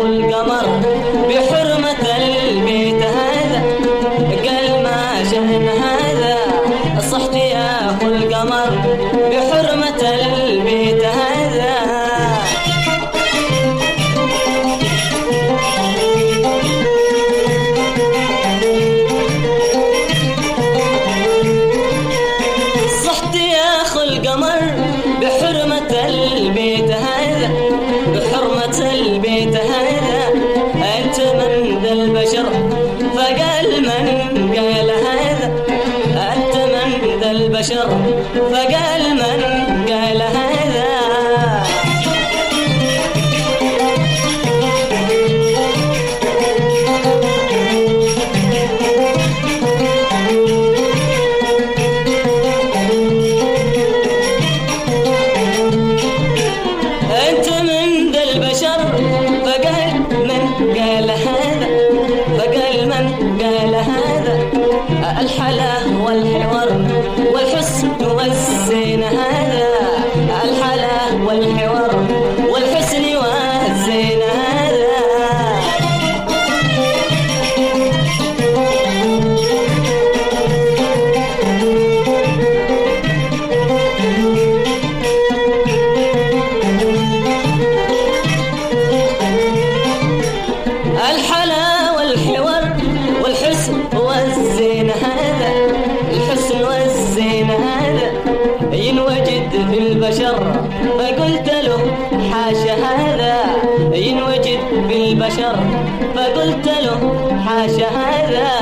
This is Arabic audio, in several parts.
القمر بحرمة البيت هذا، قال ما شأن هذا، صحت يا أخو القمر بحرمة البيت هذا. صحت يا أخو القمر بحرمة البيت هذا، بحرمة البيت هذا، أنت من ذا البشر فقال من قال هذا، أنت من ذا البشر فقال من قال هذا. أنت من ذا البشر فقال من قال هذا، فقال من قال هذا، الحلا والحوار والحسن والزين هذا، الحلا والحوار والحسن والزين هذا. الحلا والحوار والحسن والزين هذا، الحسن والزين هذا، ينوجد في البشر فقلت له حاشا هذا، ينوجد في البشر فقلت له حاشا هذا.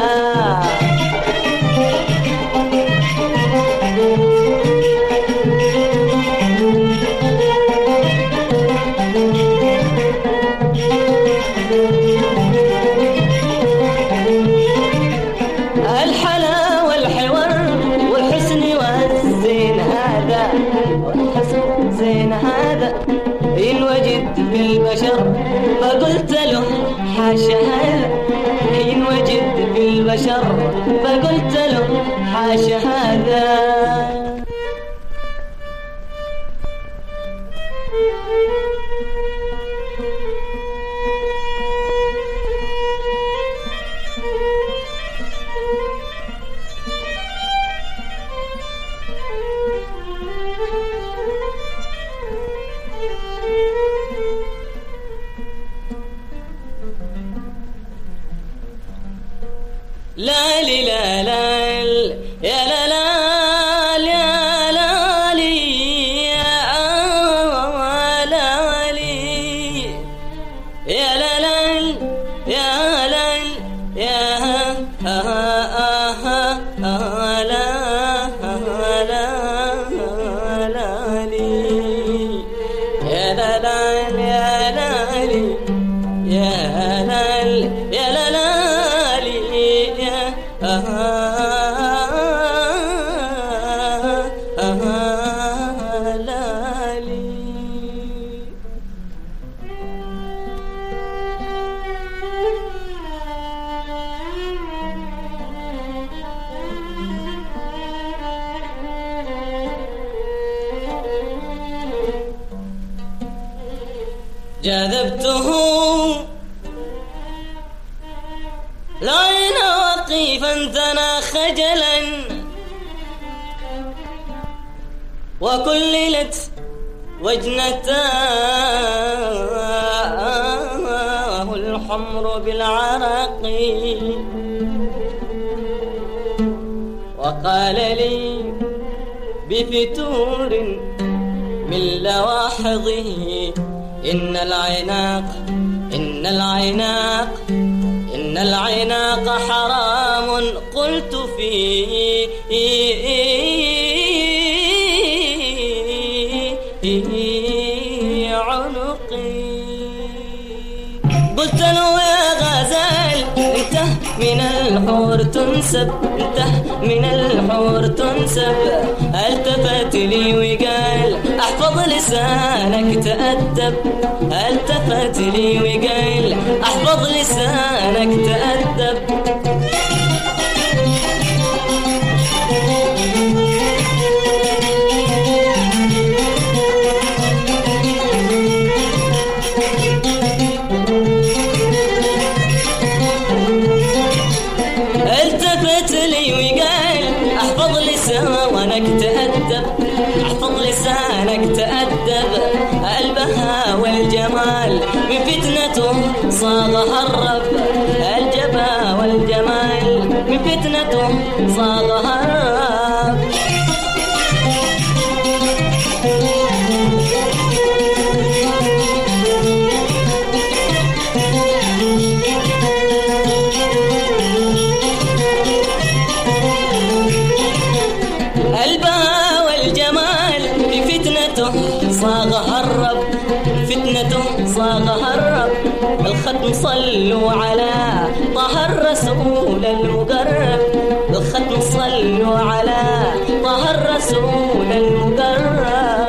الحلا والحوار والحسن والزين هذا، والحسن زين هذا، ينوجد في البشر فقلت له حاشا هذا، ينوجد في البشر فقلت له حاشا هذا. لا لي لا لا يا لا لا يا لا لي يا لا لي يا لا لا يا لا يا لا لي يا لا لا يا لا لي يا لا يا لا لا جذبته لعين وقيفا ثنى خجلا، وكللت وجنتاه الحمر بالعرق، وقال لي بفتور من لواحظه إن العناق إن العناق إن العناق حرام. قلت في عنقي، قلت له يا غزال انت من الحور تنسب، انت من الحور تنسب. التفت لي وقال احفظ لسانك تأدب، التفت لي وقال احفظ لسانك تأدب. من فتنته صاغها الرب. الجبا والجمال من فتنته صاغها الرب. البهاء والجمال في فتنته صاغها الرب. فتنته صاغها الرب. الختم صلوا على طه الرسول المقرب. الختم صلوا على طه الرسول المقرب.